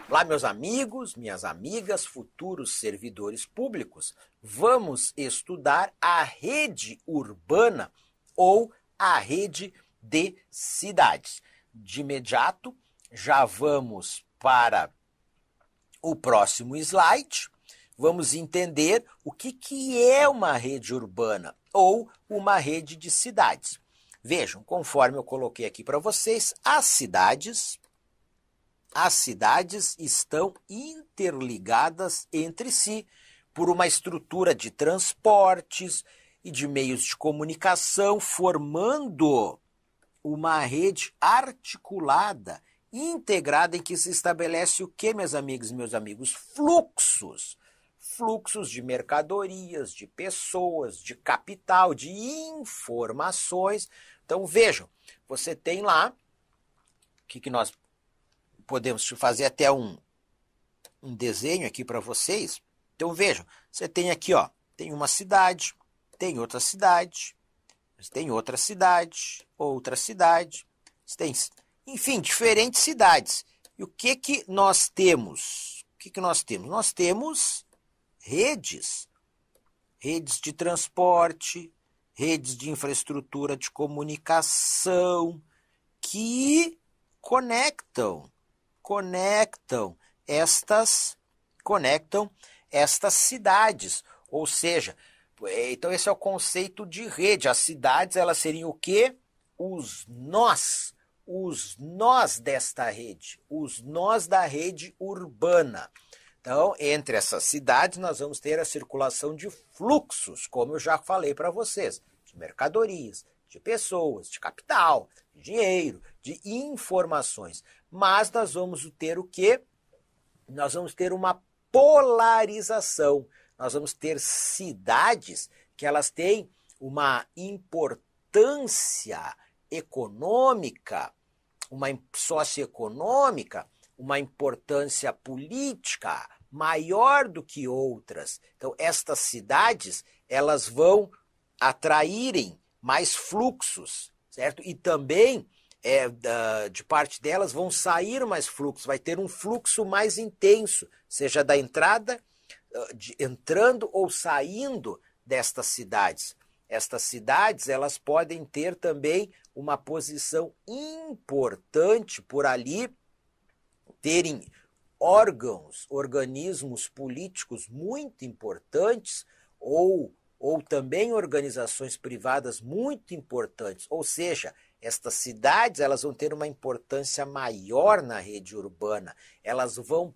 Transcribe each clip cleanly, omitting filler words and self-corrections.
Olá, meus amigos, minhas amigas, futuros servidores públicos. Vamos estudar a rede urbana ou a rede de cidades. De imediato, já vamos para o próximo slide. Vamos entender o que é uma rede urbana ou uma rede de cidades. Vejam, conforme eu coloquei aqui para vocês, as cidades estão interligadas entre si por uma estrutura de transportes e de meios de comunicação, formando uma rede articulada, integrada, em que se estabelece o que, meus amigos e meus amigos? Fluxos. Fluxos de mercadorias, de pessoas, de capital, de informações. Então, vejam, você tem lá, o que nós podemos fazer até um desenho aqui para vocês. Então, vejam, você tem aqui, ó, tem uma cidade, tem outra cidade, tem outra cidade, tem, enfim, diferentes cidades. E o que nós temos? Nós temos redes de transporte, redes de infraestrutura de comunicação que conectam estas cidades, ou seja, então esse é o conceito de rede. As cidades, elas seriam o quê? Os nós desta rede, os nós da rede urbana. Então, entre essas cidades, nós vamos ter a circulação de fluxos, como eu já falei para vocês, de mercadorias, de pessoas, de capital, de dinheiro, de informações. Mas nós vamos ter o quê? Nós vamos ter uma polarização. Nós vamos ter cidades que elas têm uma importância econômica, uma socioeconômica, uma importância política maior do que outras. Então, estas cidades, elas vão atraírem mais fluxos, certo? E também, de parte delas, vão sair mais fluxos, vai ter um fluxo mais intenso, seja da entrada, entrando ou saindo destas cidades. Estas cidades, elas podem ter também uma posição importante por ali, terem organismos políticos muito importantes ou também organizações privadas muito importantes. Ou seja, estas cidades, elas vão ter uma importância maior na rede urbana. Elas vão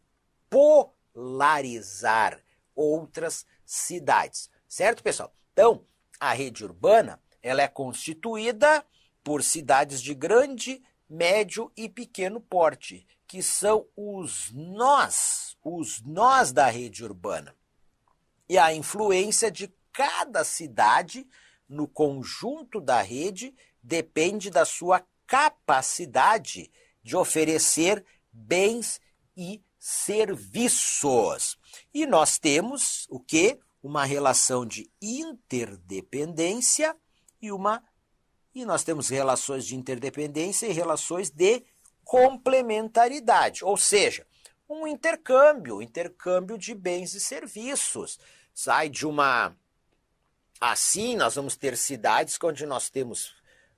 polarizar outras cidades. Certo, pessoal? Então, a rede urbana, ela é constituída por cidades de grande, médio e pequeno porte, que são os nós da rede urbana. E a influência de cada cidade no conjunto da rede depende da sua capacidade de oferecer bens e serviços. E nós temos o quê? Uma relação de interdependência e nós temos relações de interdependência e relações de complementaridade, ou seja, um intercâmbio de bens e serviços. Sai de uma... Assim, nós vamos ter cidades onde nós temos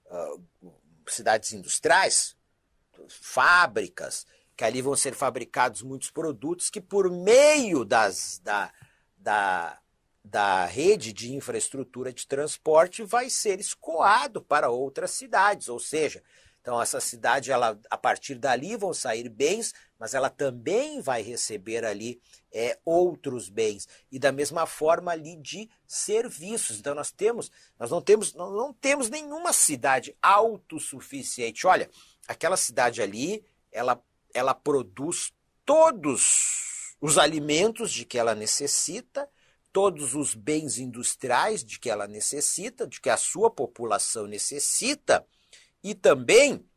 cidades industriais, fábricas, que ali vão ser fabricados muitos produtos que, por meio da rede de infraestrutura de transporte, vai ser escoado para outras cidades, ou seja, então essa cidade, ela, a partir dali vão sair bens, mas ela também vai receber ali outros bens, e da mesma forma ali de serviços. Então nós não temos nenhuma cidade autossuficiente. Olha, aquela cidade ali, ela produz todos os alimentos de que ela necessita, todos os bens industriais de que ela necessita, de que a sua população necessita, e também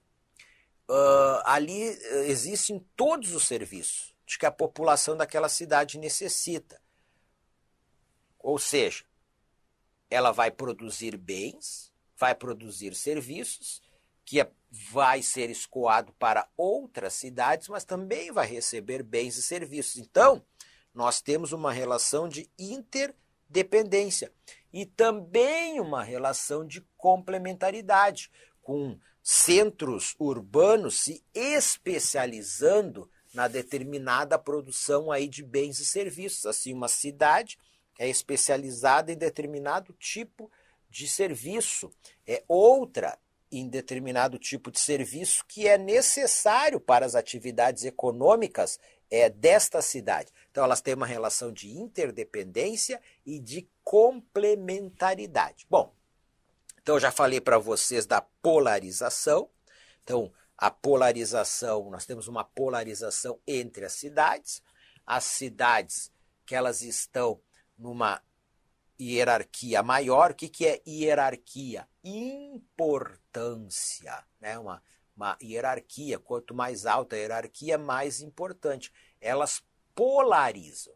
ali existem todos os serviços de que a população daquela cidade necessita. Ou seja, ela vai produzir bens, vai produzir serviços, que vai ser escoado para outras cidades, mas também vai receber bens e serviços. Então, nós temos uma relação de interdependência e também uma relação de complementaridade, com centros urbanos se especializando na determinada produção aí de bens e serviços. Assim, uma cidade é especializada em determinado tipo de serviço, é outra em determinado tipo de serviço que é necessário para as atividades econômicas desta cidade. Então, elas têm uma relação de interdependência e de complementaridade. Bom, então eu já falei para vocês da polarização. Então, a polarização, nós temos uma polarização entre as cidades que elas estão numa hierarquia maior. O que é hierarquia? Importância, né? Uma hierarquia, quanto mais alta a hierarquia, mais importante. Elas polarizam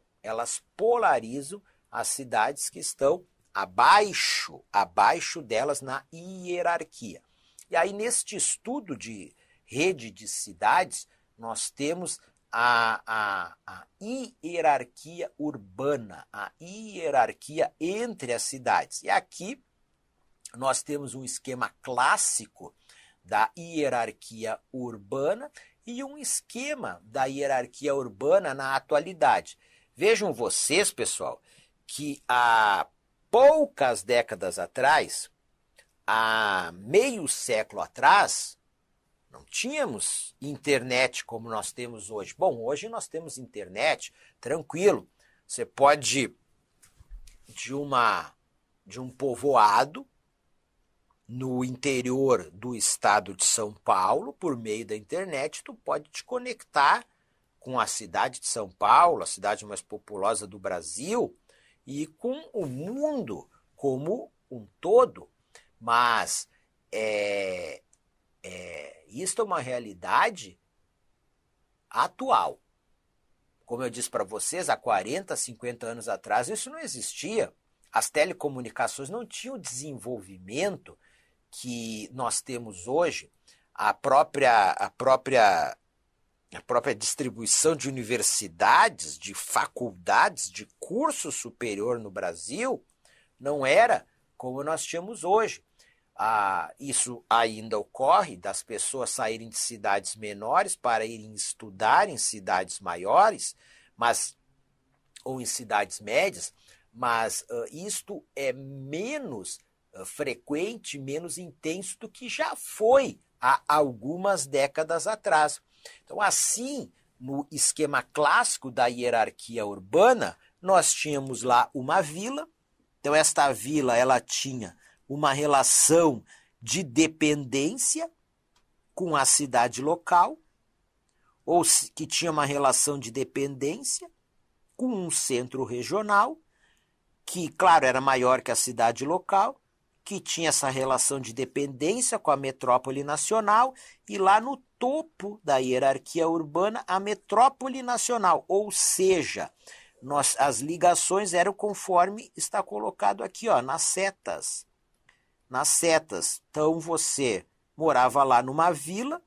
as cidades que estão abaixo delas na hierarquia. E aí, neste estudo de rede de cidades, nós temos a hierarquia urbana, a hierarquia entre as cidades. E aqui nós temos um esquema clássico da hierarquia urbana e um esquema da hierarquia urbana na atualidade. Vejam vocês, pessoal, que há poucas décadas atrás, há meio século atrás, não tínhamos internet como nós temos hoje. Bom, hoje nós temos internet, tranquilo. Você pode de um povoado no interior do estado de São Paulo, por meio da internet, tu pode te conectar com a cidade de São Paulo, a cidade mais populosa do Brasil, e com o mundo como um todo. Mas isso é uma realidade atual. Como eu disse para vocês, há 40, 50 anos atrás, isso não existia. As telecomunicações não tinham o desenvolvimento que nós temos hoje. A própria distribuição de universidades, de faculdades, de curso superior no Brasil, não era como nós tínhamos hoje. Isso ainda ocorre das pessoas saírem de cidades menores para irem estudar em cidades maiores, ou em cidades médias, mas isto é menos frequente, menos intenso do que já foi há algumas décadas atrás. Então, assim, no esquema clássico da hierarquia urbana, nós tínhamos lá uma vila. Então, esta vila ela tinha uma relação de dependência com a cidade local, ou que tinha uma relação de dependência com um centro regional, que, claro, era maior que a cidade local, que tinha essa relação de dependência com a metrópole nacional, e lá no topo da hierarquia urbana, a metrópole nacional, ou seja, as ligações eram conforme está colocado aqui, nas setas. Nas setas. Então, você morava lá numa vila,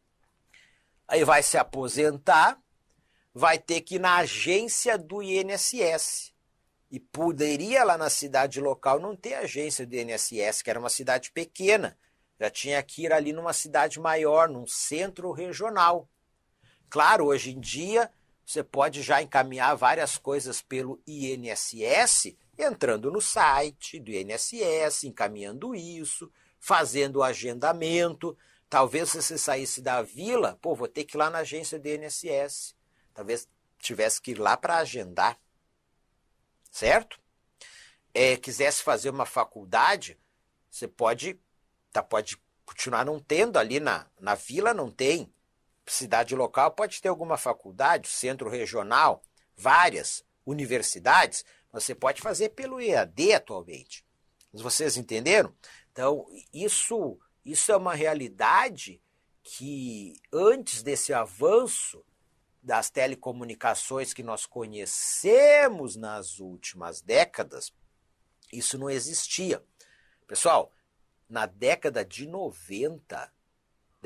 aí vai se aposentar, vai ter que ir na agência do INSS. E poderia lá na cidade local não ter agência do INSS, que era uma cidade pequena. Já tinha que ir ali numa cidade maior, num centro regional. Claro, hoje em dia, você pode já encaminhar várias coisas pelo INSS, entrando no site do INSS, encaminhando isso, fazendo o agendamento. Talvez se você saísse da vila, vou ter que ir lá na agência do INSS. Talvez tivesse que ir lá para agendar. Certo? Quisesse fazer uma faculdade, você pode continuar não tendo ali na vila, não tem. Cidade local pode ter alguma faculdade, centro regional, várias universidades, você pode fazer pelo EAD atualmente. Mas vocês entenderam? Então, isso é uma realidade que antes desse avanço das telecomunicações que nós conhecemos nas últimas décadas, isso não existia. Pessoal, na década de 90,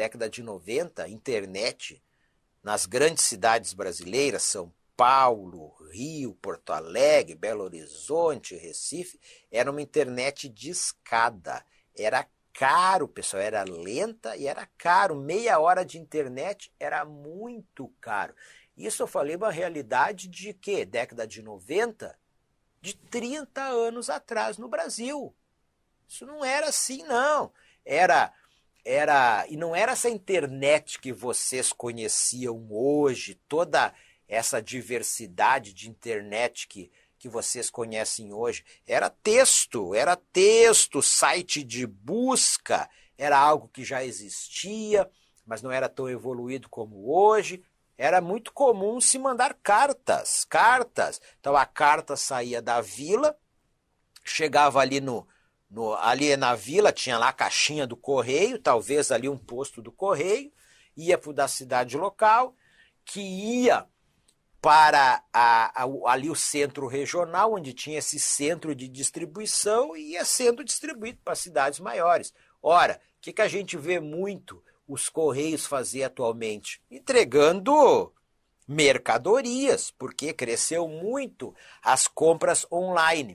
década de 90, internet nas grandes cidades brasileiras, São Paulo, Rio, Porto Alegre, Belo Horizonte, Recife, era uma internet discada. Era caro, pessoal, era lenta e era caro. Meia hora de internet era muito caro. Isso eu falei uma realidade de quê? Década de 90? De 30 anos atrás no Brasil. Isso não era assim, não. E não era essa internet que vocês conheciam hoje, toda essa diversidade de internet que vocês conhecem hoje. Era texto, site de busca, era algo que já existia, mas não era tão evoluído como hoje. Era muito comum se mandar cartas. Então a carta saía da vila, chegava ali ali na vila, tinha lá a caixinha do correio, talvez ali um posto do correio, ia para o da cidade local, que ia para ali o centro regional, onde tinha esse centro de distribuição, e ia sendo distribuído para cidades maiores. Ora, o que a gente vê muito os Correios fazer atualmente? Entregando mercadorias, porque cresceu muito as compras online.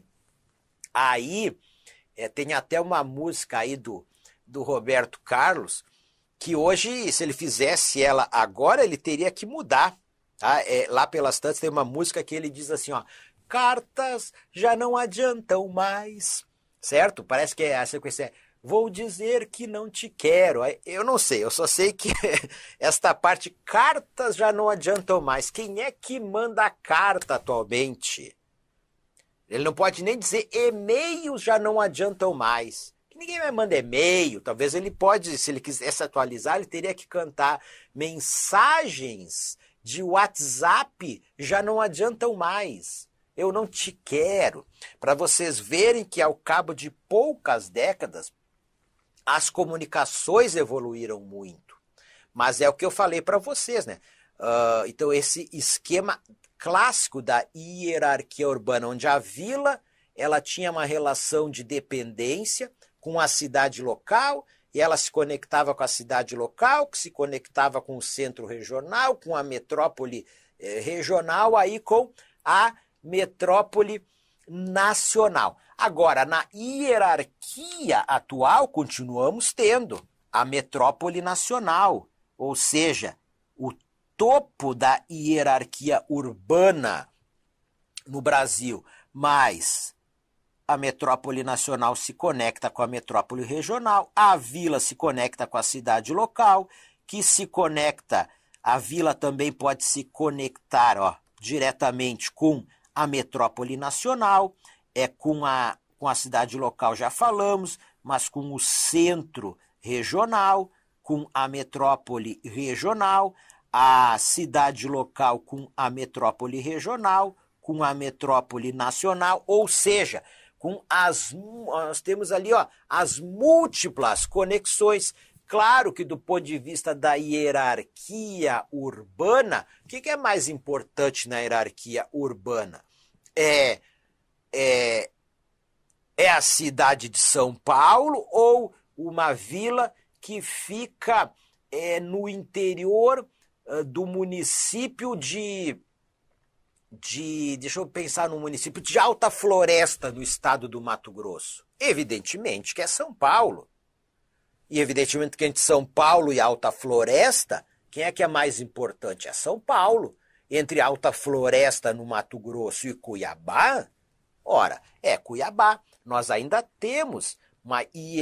Aí, tem até uma música aí do Roberto Carlos, que hoje, se ele fizesse ela agora, ele teria que mudar. Tá? Lá pelas tantas tem uma música que ele diz assim, ó, cartas já não adiantam mais, certo? Parece que a sequência vou dizer que não te quero. Eu não sei, eu só sei que esta parte, cartas já não adiantam mais. Quem é que manda carta atualmente? Ele não pode nem dizer e-mails já não adiantam mais. Ninguém vai mandar e-mail. Talvez ele pode, se ele quisesse atualizar, ele teria que cantar mensagens de WhatsApp já não adiantam mais. Eu não te quero. Para vocês verem que ao cabo de poucas décadas, as comunicações evoluíram muito. Mas é o que eu falei para vocês, né? Então esse esquema clássico da hierarquia urbana, onde a vila ela tinha uma relação de dependência com a cidade local, e ela se conectava com a cidade local, que se conectava com o centro regional, com a metrópole regional, aí com a metrópole nacional. Agora, na hierarquia atual, continuamos tendo a metrópole nacional, ou seja, o topo da hierarquia urbana no Brasil, mas a metrópole nacional se conecta com a metrópole regional, a vila se conecta com a cidade local, que se conecta, a vila também pode se conectar diretamente com a metrópole nacional, com a cidade local já falamos, mas com o centro regional, com a metrópole regional, a cidade local com a metrópole nacional, ou seja, nós temos ali as múltiplas conexões. Claro que do ponto de vista da hierarquia urbana, o que é mais importante na hierarquia urbana? É a cidade de São Paulo ou uma vila que fica no interior do município deixa eu pensar no município de Alta Floresta, no estado do Mato Grosso. Evidentemente que é São Paulo. E evidentemente que entre São Paulo e Alta Floresta, quem é que é mais importante? É São Paulo. Entre Alta Floresta, no Mato Grosso, e Cuiabá, ora, é Cuiabá. Nós ainda temos uma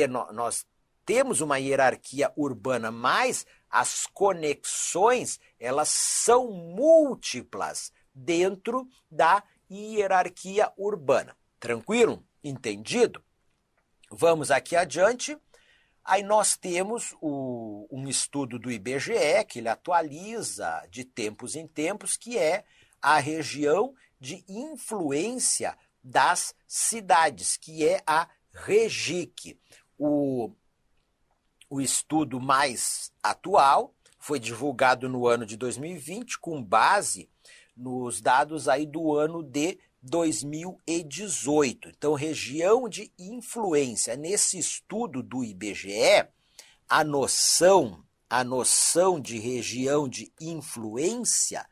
hierarquia urbana, mas as conexões, elas são múltiplas dentro da hierarquia urbana. Tranquilo? Entendido? Vamos aqui adiante. Aí nós temos um estudo do IBGE, que ele atualiza de tempos em tempos, que é a região de influência das cidades, que é a REGIC. O estudo mais atual foi divulgado no ano de 2020, com base nos dados aí do ano de 2018. Então, região de influência. Nesse estudo do IBGE, a noção a noção de região de influência,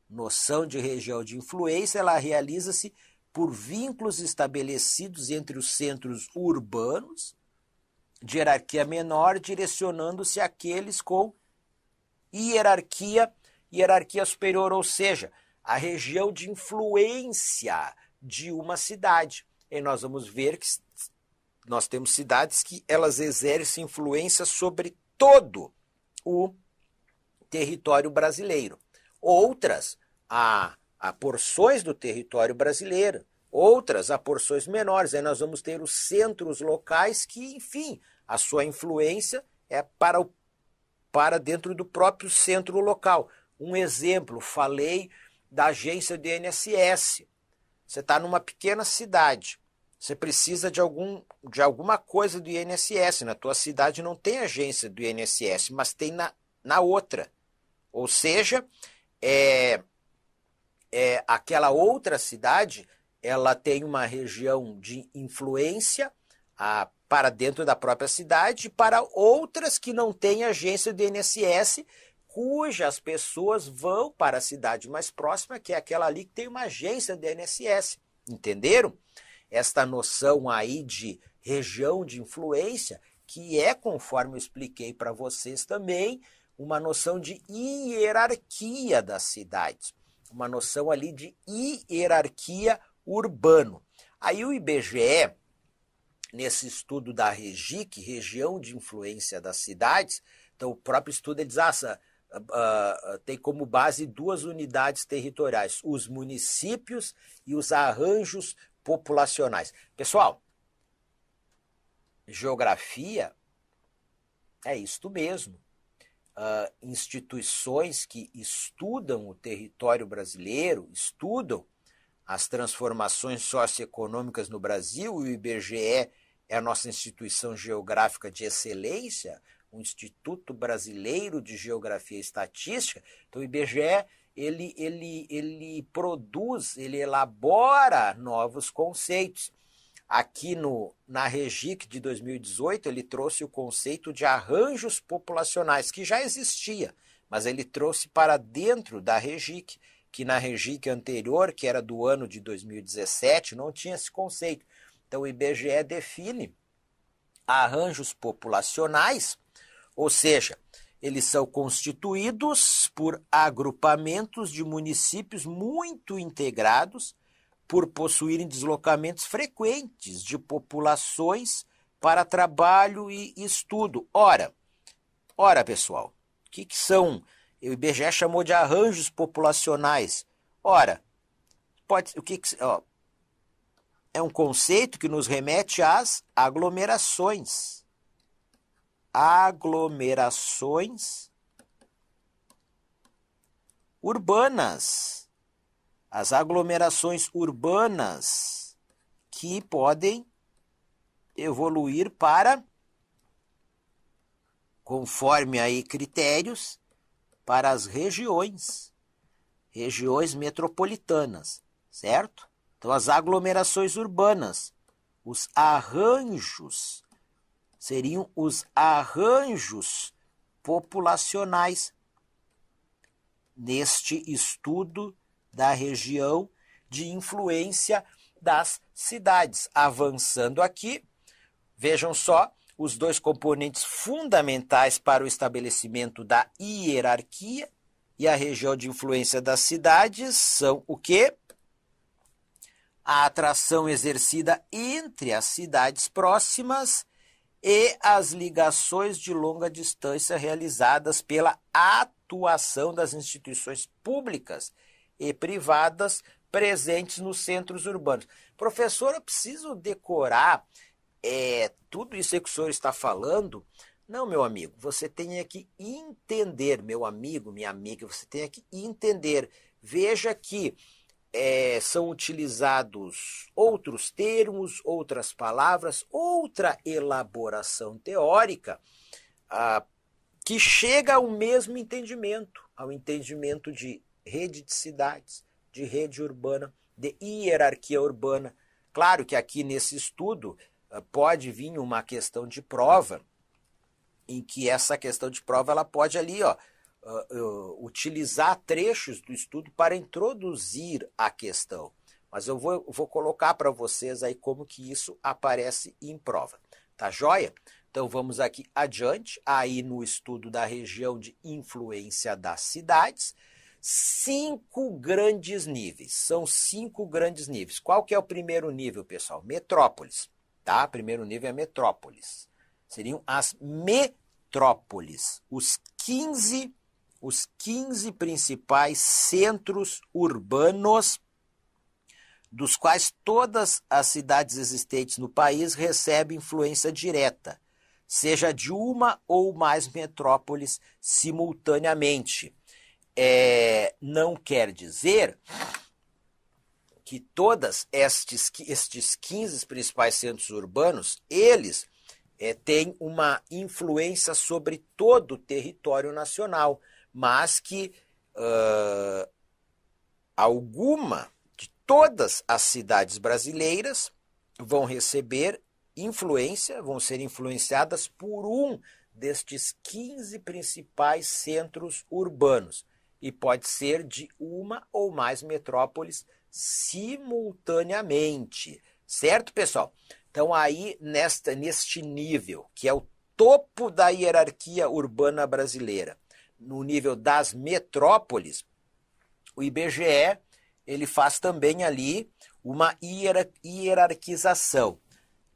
ela realiza-se por vínculos estabelecidos entre os centros urbanos, de hierarquia menor, direcionando-se àqueles com hierarquia superior, ou seja, a região de influência de uma cidade. E nós vamos ver que nós temos cidades que elas exercem influência sobre todo o território brasileiro. Outras, a porções do território brasileiro. Outras, a porções menores. Aí nós vamos ter os centros locais que, enfim, a sua influência é para dentro do próprio centro local. Um exemplo, falei da agência do INSS. Você está numa pequena cidade, você precisa de alguma coisa do INSS. Na tua cidade não tem agência do INSS, mas tem na outra. Ou seja, aquela outra cidade, ela tem uma região de influência para dentro da própria cidade, para outras que não têm agência do INSS, cujas pessoas vão para a cidade mais próxima, que é aquela ali que tem uma agência do INSS. Entenderam? Esta noção aí de região de influência, que é, conforme eu expliquei para vocês também, uma noção de hierarquia das cidades, uma noção ali de hierarquia urbano. Aí o IBGE, nesse estudo da REGIC, região de influência das cidades, então o próprio estudo diz, tem como base duas unidades territoriais, os municípios e os arranjos populacionais. Pessoal, geografia é isto mesmo. Instituições que estudam o território brasileiro, estudam as transformações socioeconômicas no Brasil, e o IBGE é a nossa instituição geográfica de excelência, o Instituto Brasileiro de Geografia e Estatística. Então o IBGE ele produz, ele elabora novos conceitos. Aqui na REGIC de 2018, ele trouxe o conceito de arranjos populacionais, que já existia, mas ele trouxe para dentro da REGIC, que na REGIC anterior, que era do ano de 2017, não tinha esse conceito. Então o IBGE define arranjos populacionais, ou seja, eles são constituídos por agrupamentos de municípios muito integrados, por possuírem deslocamentos frequentes de populações para trabalho e estudo. Ora, pessoal, o que são? O IBGE chamou de arranjos populacionais. Ora, é um conceito que nos remete às aglomerações. Aglomerações urbanas. As aglomerações urbanas que podem evoluir para, conforme aí critérios, para as regiões metropolitanas, certo? Então as aglomerações urbanas, os arranjos, seriam os arranjos populacionais neste estudo da região de influência das cidades. Avançando aqui, vejam só, os dois componentes fundamentais para o estabelecimento da hierarquia e a região de influência das cidades são o quê? A atração exercida entre as cidades próximas e as ligações de longa distância realizadas pela atuação das instituições públicas e privadas presentes nos centros urbanos. Professor, eu preciso decorar tudo isso que o senhor está falando? Não, meu amigo, você tem que entender, meu amigo, minha amiga, você tem que entender. Veja que são utilizados outros termos, outras palavras, outra elaboração teórica que chega ao mesmo entendimento, ao entendimento de rede de cidades, de rede urbana, de hierarquia urbana. Claro que aqui nesse estudo pode vir uma questão de prova em que essa questão de prova ela pode ali, utilizar trechos do estudo para introduzir a questão. Mas eu vou colocar para vocês aí como que isso aparece em prova. Tá joia? Então vamos aqui adiante, aí no estudo da região de influência das cidades, 5 grandes níveis, são 5 grandes níveis. Qual que é o primeiro nível, pessoal? Metrópoles, tá? Primeiro nível é metrópoles. Seriam as metrópoles, os 15 principais centros urbanos, dos quais todas as cidades existentes no país recebem influência direta, seja de uma ou mais metrópoles simultaneamente. Não quer dizer que todos estes 15 principais centros urbanos, eles têm uma influência sobre todo o território nacional, mas que alguma de todas as cidades brasileiras vão receber influência, vão ser influenciadas por um destes 15 principais centros urbanos. E pode ser de uma ou mais metrópoles simultaneamente. Certo, pessoal? Então, aí, neste nível, que é o topo da hierarquia urbana brasileira, no nível das metrópoles, o IBGE ele faz também ali uma hierarquização.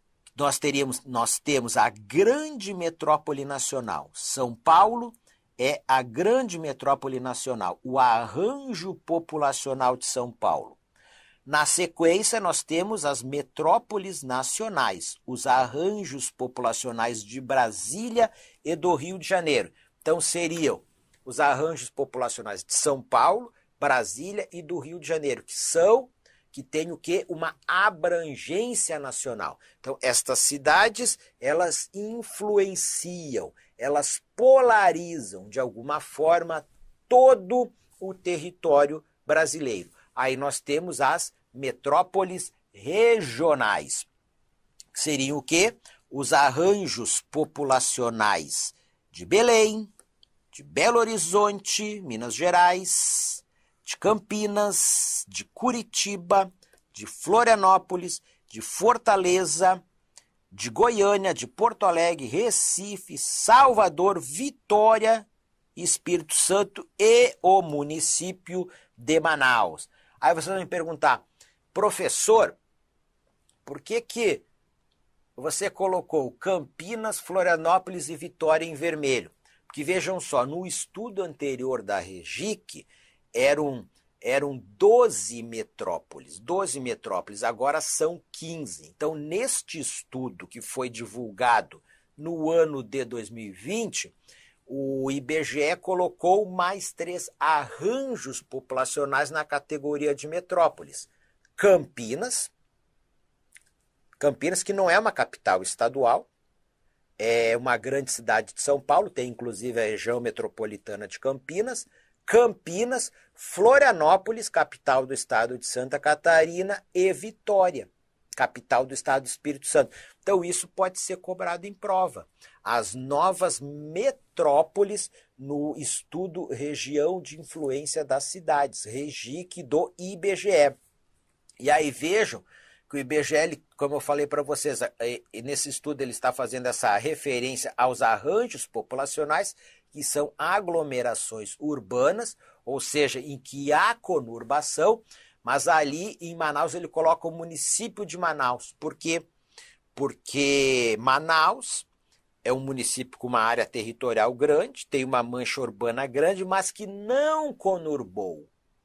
Nós temos a grande metrópole nacional. São Paulo é a grande metrópole nacional, o arranjo populacional de São Paulo. Na sequência, nós temos as metrópoles nacionais, os arranjos populacionais de Brasília e do Rio de Janeiro. Então, seriam os arranjos populacionais de São Paulo, Brasília e do Rio de Janeiro, que tem o quê? Uma abrangência nacional. Então, estas cidades, elas influenciam, elas polarizam, de alguma forma, todo o território brasileiro. Aí nós temos as metrópoles regionais, que seriam o quê? Os arranjos populacionais de Belém, de Belo Horizonte, Minas Gerais, de Campinas, de Curitiba, de Florianópolis, de Fortaleza, de Goiânia, de Porto Alegre, Recife, Salvador, Vitória, Espírito Santo e o município de Manaus. Aí vocês vão me perguntar, professor, por que você colocou Campinas, Florianópolis e Vitória em vermelho? Porque vejam só, no estudo anterior da REGIC, eram 12 metrópoles, agora são 15. Então, neste estudo que foi divulgado no ano de 2020, o IBGE colocou mais 3 arranjos populacionais na categoria de metrópoles. Campinas, que não é uma capital estadual, é uma grande cidade de São Paulo, tem inclusive a região metropolitana de Campinas, Florianópolis, capital do estado de Santa Catarina, e Vitória, capital do estado do Espírito Santo. Então isso pode ser cobrado em prova. As novas metrópoles no estudo Região de Influência das Cidades, REGIC do IBGE. E aí vejam que o IBGE, como eu falei para vocês, nesse estudo ele está fazendo essa referência aos arranjos populacionais, que são aglomerações urbanas, ou seja, em que há conurbação, mas ali em Manaus ele coloca o município de Manaus. Por quê? Porque Manaus é um município com uma área territorial grande, tem uma mancha urbana grande, mas que não conurbou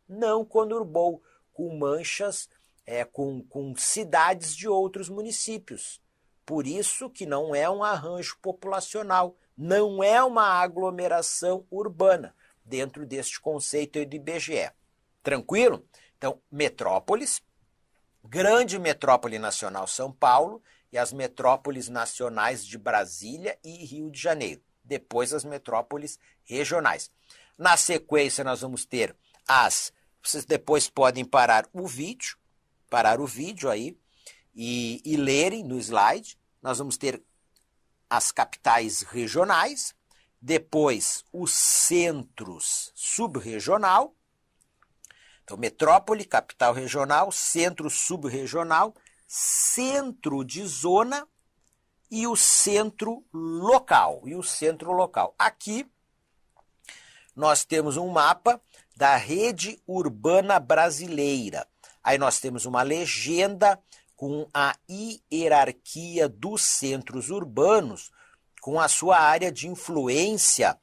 com manchas, com cidades de outros municípios. Por isso que não é um arranjo populacional, não é uma aglomeração urbana, dentro deste conceito do IBGE. Tranquilo? Então, metrópoles, grande metrópole nacional São Paulo e as metrópoles nacionais de Brasília e Rio de Janeiro. Depois as metrópoles regionais. Na sequência nós vamos ter vocês depois podem parar o vídeo aí e lerem no slide. Nós vamos ter as capitais regionais, depois os centros subregional. Então, metrópole, capital regional, centro subregional, centro de zona e o centro local. Aqui nós temos um mapa da rede urbana brasileira. Aí nós temos uma legenda com a hierarquia dos centros urbanos, com a sua área de influência,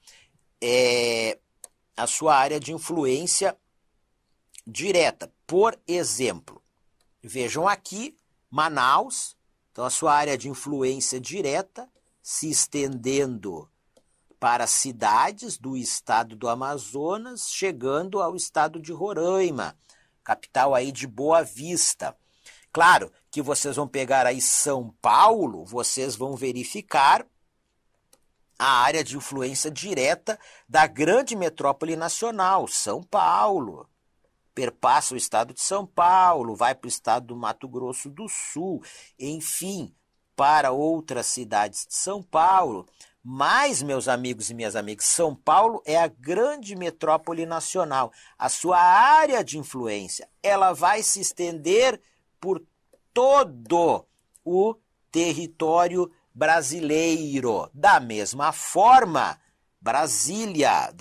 direta. Por exemplo, vejam aqui, Manaus, então a sua área de influência direta se estendendo para cidades do estado do Amazonas, chegando ao estado de Roraima, capital aí de Boa Vista. Claro que vocês vão pegar aí São Paulo, vocês vão verificar a área de influência direta da grande metrópole nacional, São Paulo. Perpassa o estado de São Paulo, vai para o estado do Mato Grosso do Sul, enfim, para outras cidades de São Paulo. Mas, meus amigos e minhas amigas, São Paulo é a grande metrópole nacional. A sua área de influência, ela vai se estender por todo o território brasileiro. Da mesma forma, Brasília,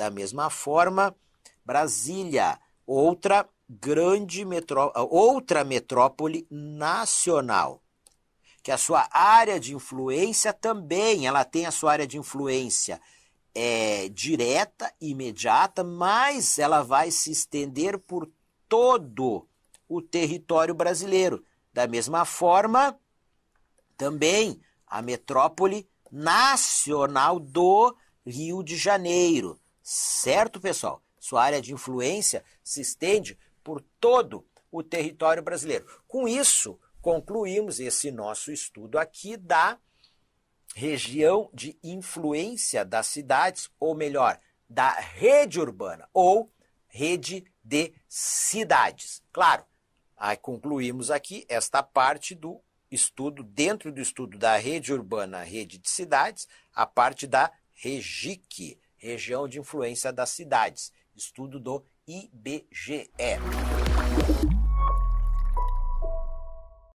outra metrópole nacional, que a sua área de influência também, ela tem a sua área de influência direta, imediata, mas ela vai se estender por todo o território brasileiro. Da mesma forma, também a metrópole nacional do Rio de Janeiro. Certo, pessoal? Sua área de influência se estende por todo o território brasileiro. Com isso, concluímos esse nosso estudo aqui da região de influência das cidades, ou melhor, da rede urbana ou rede de cidades. Claro, aí concluímos aqui esta parte do estudo, dentro do estudo da rede urbana, rede de cidades, a parte da REGIC, região de influência das cidades, estudo do IBGE.